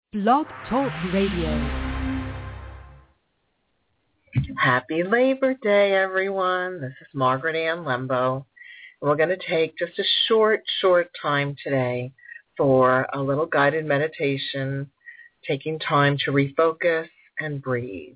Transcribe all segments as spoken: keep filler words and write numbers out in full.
Blog Talk Radio. Happy Labor Day, everyone. This is Margaret Ann Lembo. We're going to take just a short, short time today for a little guided meditation, taking time to refocus and breathe.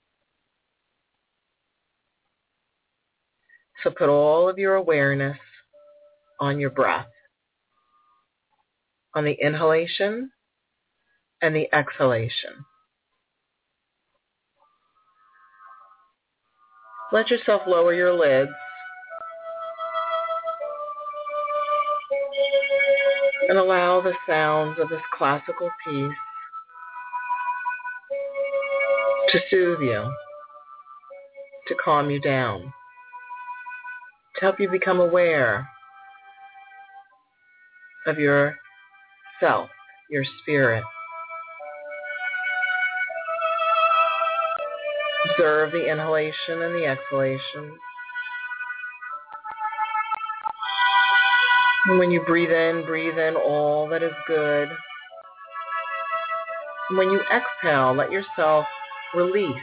So put all of your awareness on your breath, on the inhalation and the exhalation. Let yourself lower your lids and allow the sounds of this classical piece to soothe you, to calm you down, to help you become aware of your self, your spirit. Observe the inhalation and the exhalation. And when you breathe in, breathe in all that is good. And when you exhale, let yourself release.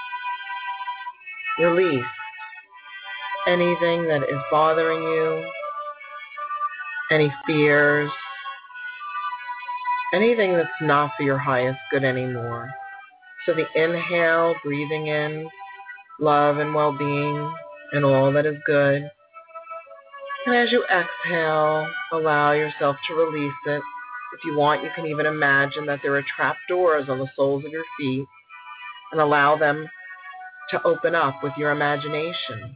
Release anything that is bothering you, any fears, anything that's not for your highest good anymore. So the inhale, breathing in love and well-being and all that is good. And as you exhale, allow yourself to release it. If you want, you can even imagine that there are trap doors on the soles of your feet and allow them to open up with your imagination.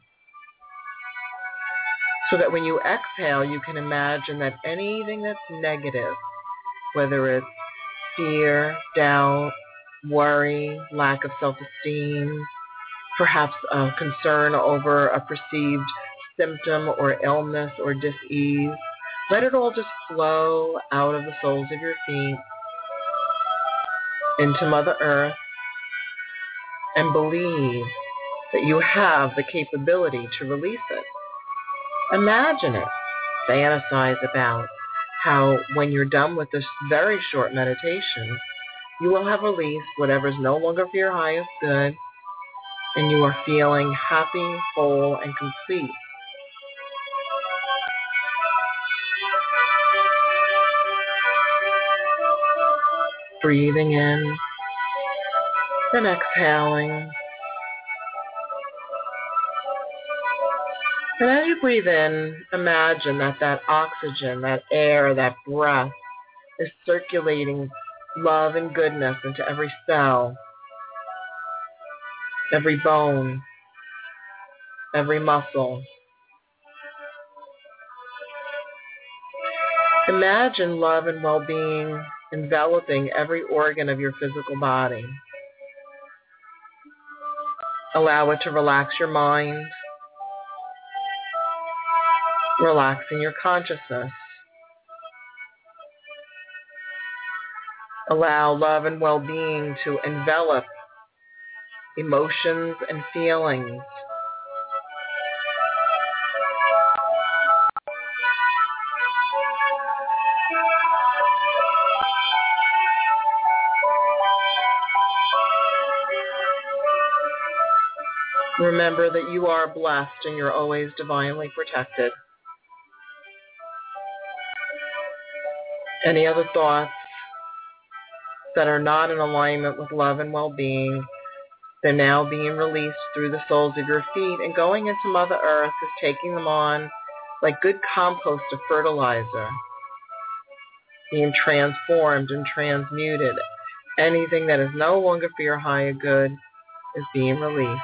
So that when you exhale, you can imagine that anything that's negative, whether it's fear, doubt, worry, lack of self-esteem, perhaps a concern over a perceived symptom or illness or dis-ease, let it all just flow out of the soles of your feet into Mother Earth, and believe that you have the capability to release it. Imagine it. Fantasize about how when you're done with this very short meditation, you will have released whatever is no longer for your highest good, and you are feeling happy, whole, and complete. Breathing in, then exhaling. And as you breathe in, imagine that that oxygen, that air, that breath is circulating love and goodness into every cell, every bone, every muscle. Imagine love and well-being enveloping every organ of your physical body. Allow it to relax your mind, relaxing your consciousness. Allow love and well-being to envelop emotions and feelings. Remember that you are blessed and you're always divinely protected. Any other thoughts that are not in alignment with love and well-being, they're now being released through the soles of your feet, and going into Mother Earth is taking them on like good compost of fertilizer, being transformed and transmuted. Anything that is no longer for your higher good is being released.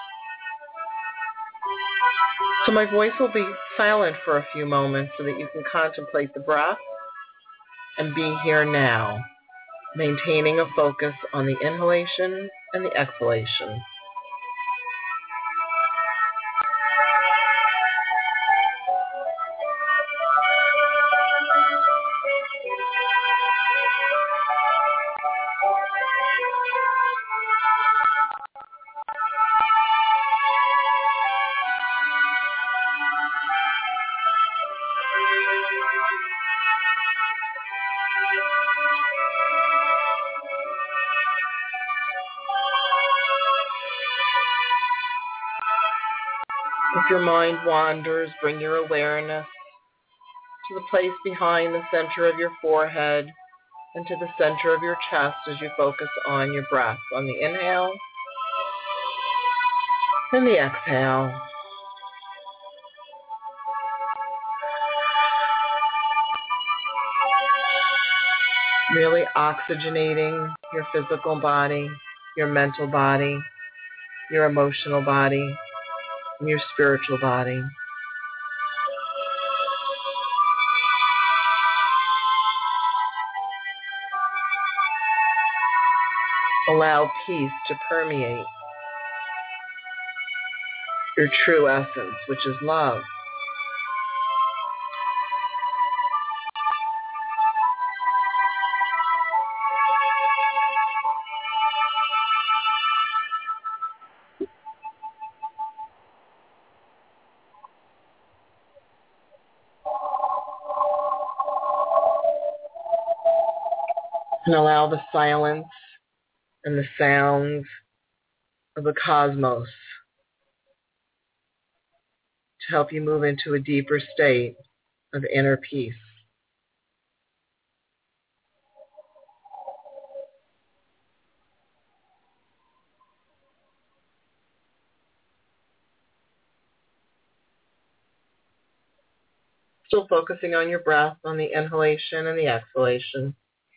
So my voice will be silent for a few moments so that you can contemplate the breath and be here now, maintaining a focus on the inhalation and the exhalation. If your mind wanders, bring your awareness to the place behind the center of your forehead and to the center of your chest as you focus on your breath, on the inhale and the exhale. Really oxygenating your physical body, your mental body, your emotional body, and your spiritual body. Allow peace to permeate your true essence, which is love. And allow the silence and the sounds of the cosmos to help you move into a deeper state of inner peace. Still focusing on your breath, on the inhalation and the exhalation.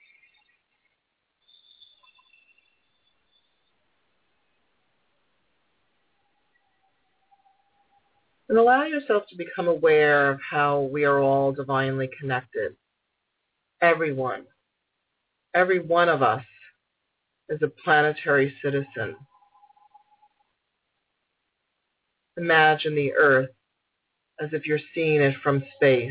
And allow yourself to become aware of how we are all divinely connected. Everyone, every one of us is a planetary citizen. Imagine the earth as if you're seeing it from space.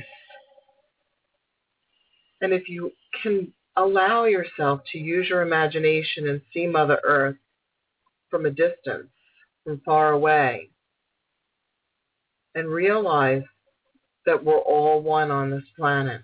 And if you can allow yourself to use your imagination and see Mother Earth from a distance, from far away, and realize that we're all one on this planet.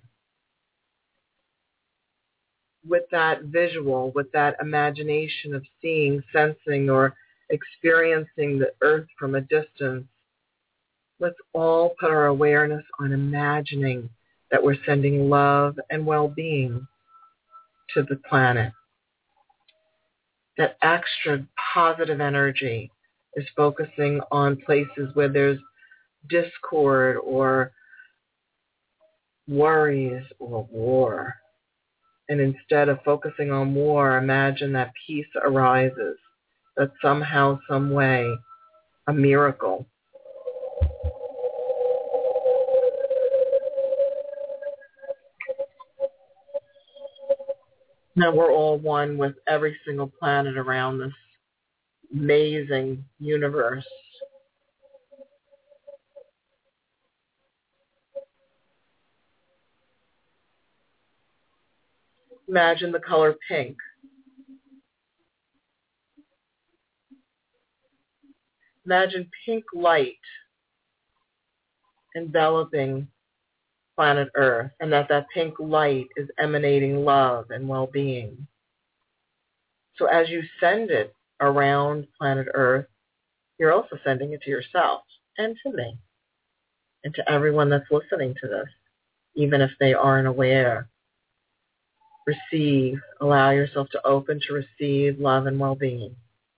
With that visual, with that imagination of seeing, sensing, or experiencing the earth from a distance, let's all put our awareness on imagining that we're sending love and well-being to the planet. That extra positive energy is focusing on places where there's discord or worries or war. And instead of focusing on war, imagine that peace arises, that somehow, some way, a miracle. Now we're all one with every single planet around this amazing universe. Imagine the color pink. Imagine pink light enveloping planet Earth, and that that pink light is emanating love and well-being. So as you send it around planet Earth, you're also sending it to yourself and to me and to everyone that's listening to this, even if they aren't aware. Receive, allow yourself to open to receive love and well-being.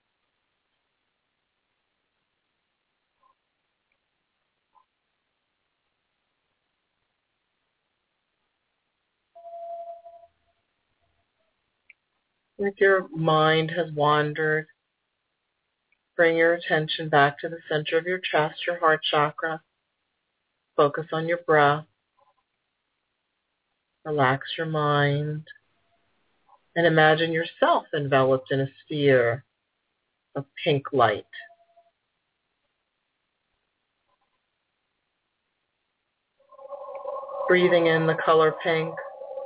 If your mind has wandered, bring your attention back to the center of your chest, your heart chakra. Focus on your breath. Relax your mind. And imagine yourself enveloped in a sphere of pink light. Breathing in the color pink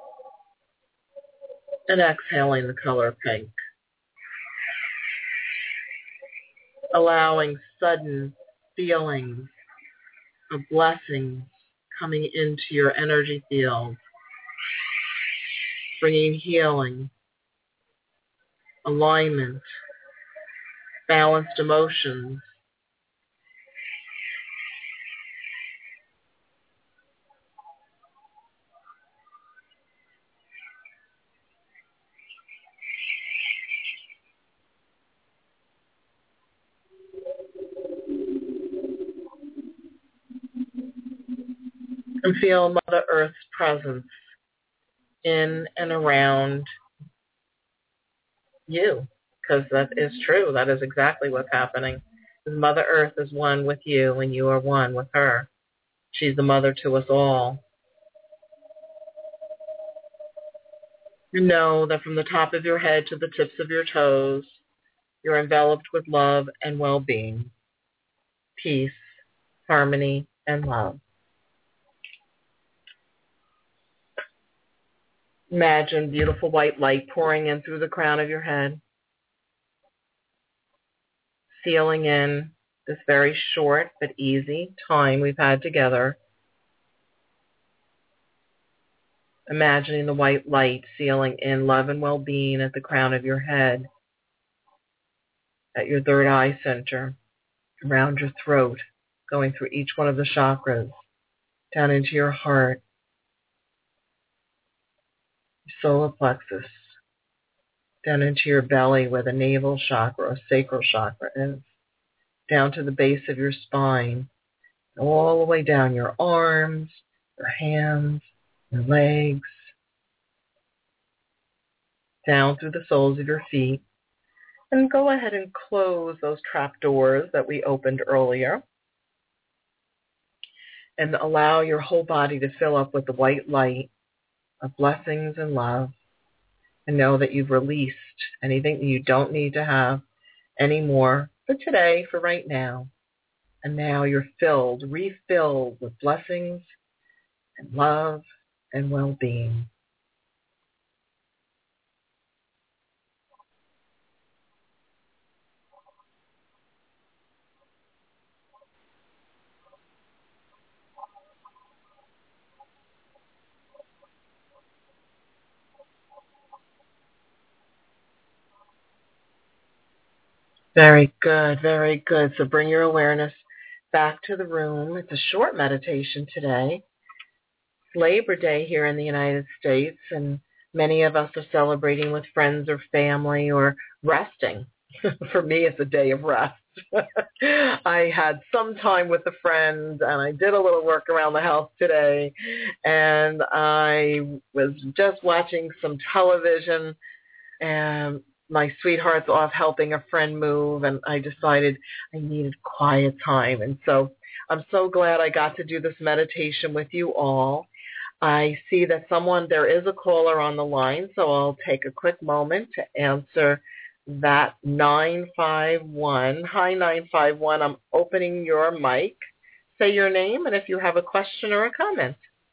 and exhaling the color pink. Allowing sudden feelings of blessings coming into your energy field, bringing healing, alignment, balanced emotions, And feel Mother Earth's presence in and around you, because that is true. That is exactly what's happening. Mother Earth is one with you, and you are one with her. She's the mother to us all. You know that from the top of your head to the tips of your toes, you're enveloped with love and well-being, peace, harmony, and love. Imagine beautiful white light pouring in through the crown of your head, sealing in this very short but easy time we've had together. Imagining the white light sealing in love and well-being at the crown of your head, at your third eye center, around your throat, going through each one of the chakras, down into your heart, your solar plexus, down into your belly where the navel chakra or sacral chakra is, down to the base of your spine, all the way down your arms, your hands, your legs, down through the soles of your feet. And go ahead and close those trap doors that we opened earlier. And allow your whole body to fill up with the white light of blessings and love. And know that you've released anything that you don't need to have anymore for today, for right now. And now you're filled, refilled with blessings and love and well-being. Very good, very good. So bring your awareness back to the room. It's a short meditation today. It's Labor Day here in the United States, and many of us are celebrating with friends or family or resting. For me, it's a day of rest. I had some time with a friend, and I did a little work around the house today, and I was just watching some television, and my sweetheart's off helping a friend move, and I decided I needed quiet time. And so I'm so glad I got to do this meditation with you all. I see that someone, there is a caller on the line, so I'll take a quick moment to answer that. Nine five one. Hi, nine five one. I'm opening your mic. Say your name and if you have a question or a comment.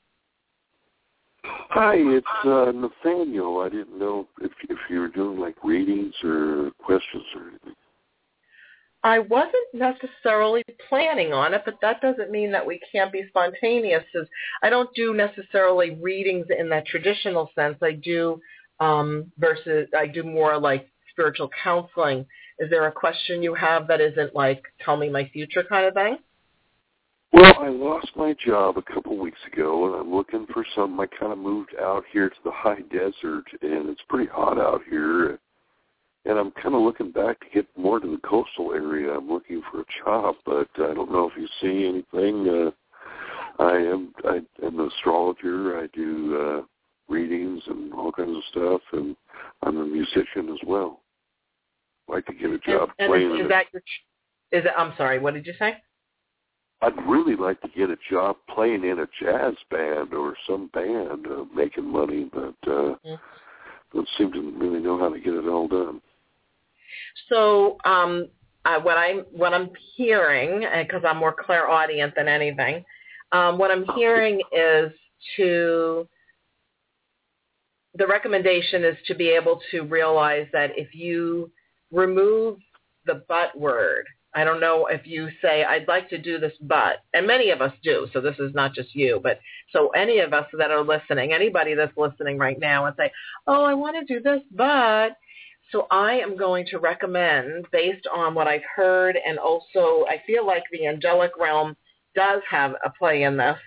Hi, it's uh, Nathaniel. I didn't know if if you were doing like readings or questions or anything. I wasn't necessarily planning on it, but that doesn't mean that we can't be spontaneous. I don't do necessarily readings in that traditional sense. I do um, versus I do more like spiritual counseling. Is there a question you have that isn't like tell me my future kind of thing? Well, I lost my job a couple weeks ago, and I'm looking for something. I kind of moved out here to the high desert, and it's pretty hot out here. And I'm kind of looking back to get more to the coastal area. I'm looking for a job, but I don't know if you see anything. Uh, I am I am an astrologer. I do uh, readings and all kinds of stuff, and I'm a musician as well. I'd like to get a job and, playing. And is, is that your? Is it? I'm sorry. What did you say? I'd really like to get a job playing in a jazz band or some band, uh, making money, but uh, mm-hmm. don't seem to really know how to get it all done. So um, uh, what I'm what I'm hearing, because I'm more clairaudient than anything, um, what I'm hearing is to the recommendation is to be able to realize that if you remove the but word. I don't know if you say, I'd like to do this, but, and many of us do, so this is not just you, but so any of us that are listening, anybody that's listening right now and say, oh, I want to do this, but, so I am going to recommend, based on what I've heard, and also I feel like the angelic realm does have a play in this,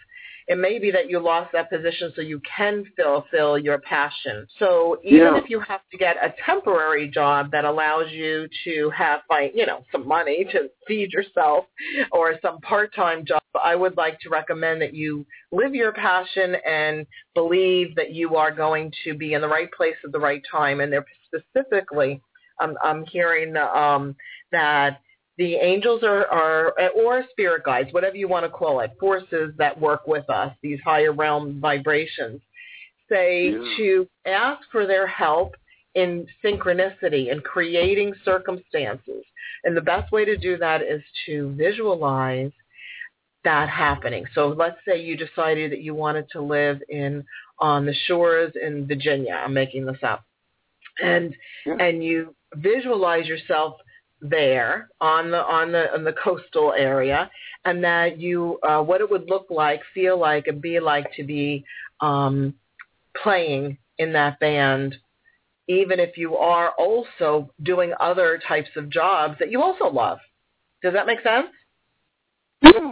It may be that you lost that position so you can fulfill your passion. So even Yeah. if you have to get a temporary job that allows you to have, like, you know, some money to feed yourself or some part-time job, I would like to recommend that you live your passion and believe that you are going to be in the right place at the right time. And they're specifically, I'm, I'm hearing um, that the angels are, are, or spirit guides, whatever you want to call it, forces that work with us, these higher realm vibrations, say Yeah. to ask for their help in synchronicity and creating circumstances. And the best way to do that is to visualize that happening. So let's say you decided that you wanted to live in on the shores in Virginia. I'm making this up. And Yeah. and you visualize yourself there on the on the on the coastal area, and that you uh, what it would look like, feel like, and be like to be um, playing in that band, even if you are also doing other types of jobs that you also love. Does that make sense? Yeah.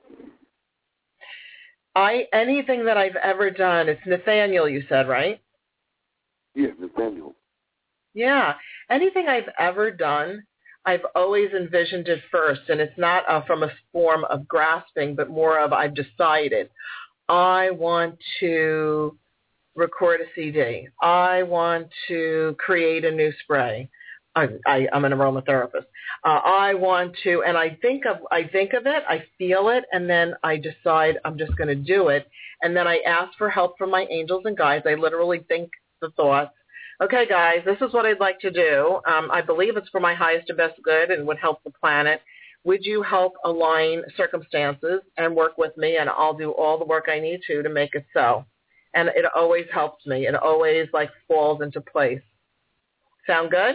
I anything that I've ever done, it's Nathaniel, you said, right? Yeah, Nathaniel. Yeah. Anything I've ever done, I've always envisioned it first, and it's not uh, from a form of grasping, but more of I've decided I want to record a C D. I want to create a new spray. I, I, I'm an aromatherapist. Uh, I want to, and I think of I think of it, I feel it, and then I decide I'm just going to do it, and then I ask for help from my angels and guides. I literally think the thoughts. Okay, guys, this is what I'd like to do. Um, I believe it's for my highest and best good and would help the planet. Would you help align circumstances and work with me, and I'll do all the work I need to to make it so. And it always helps me. It always, like, falls into place. Sound good?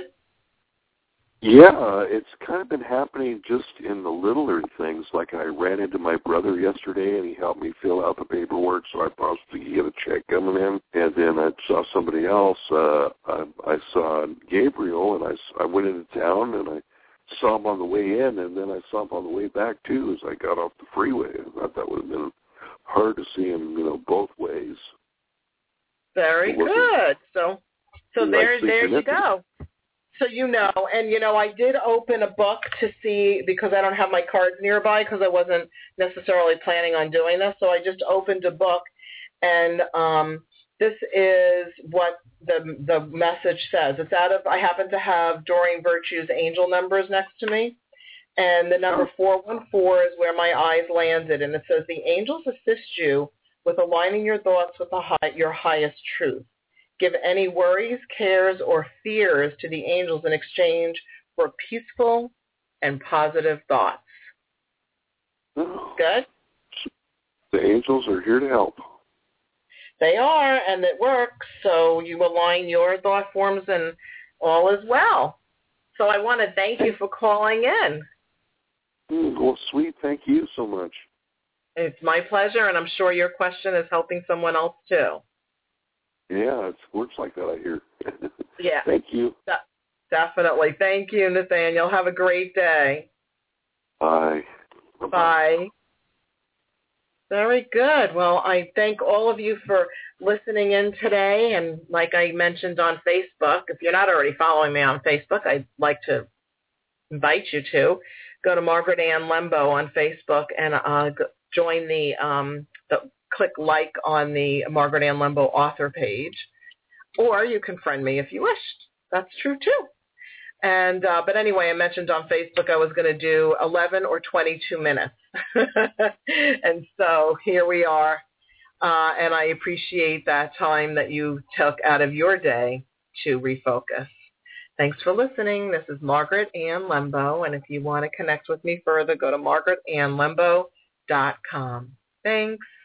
Yeah, it's kind of been happening just in the littler things. Like I ran into my brother yesterday, and he helped me fill out the paperwork, so I possibly get a check coming in. And then I saw somebody else. Uh, I, I saw Gabriel, and I, I went into town, and I saw him on the way in, and then I saw him on the way back, too, as I got off the freeway. I thought that would have been hard to see him, you know, both ways. Very good. So, so there, there you go. So you know, and you know, I did open a book to see, because I don't have my cards nearby because I wasn't necessarily planning on doing this. So I just opened a book, and um, this is what the the message says. It's out of, I happen to have Doreen Virtue's angel numbers next to me, and the number four one four is where my eyes landed, and it says, the angels assist you with aligning your thoughts with the high, your highest truth. Give any worries, cares, or fears to the angels in exchange for peaceful and positive thoughts. Oh. Good? The angels are here to help. They are, and it works. So you align your thought forms and all is well. So I want to thank you for calling in. Mm, well, sweet. Thank you so much. It's my pleasure, and I'm sure your question is helping someone else too. Yeah, it works like that, I hear. Yeah. Thank you. De- definitely. Thank you, Nathaniel. Have a great day. Bye. Bye-bye. Bye. Very good. Well, I thank all of you for listening in today. And like I mentioned on Facebook, if you're not already following me on Facebook, I'd like to invite you to go to Margaret Ann Lembo on Facebook and uh, join the, um, the click like on the Margaret Ann Lembo author page, or you can friend me if you wish. That's true too. And uh, but anyway, I mentioned on Facebook I was going to do eleven or twenty-two minutes, and so here we are. Uh, and I appreciate that time that you took out of your day to refocus. Thanks for listening. This is Margaret Ann Lembo, and if you want to connect with me further, go to margaret ann lembo dot com. Thanks.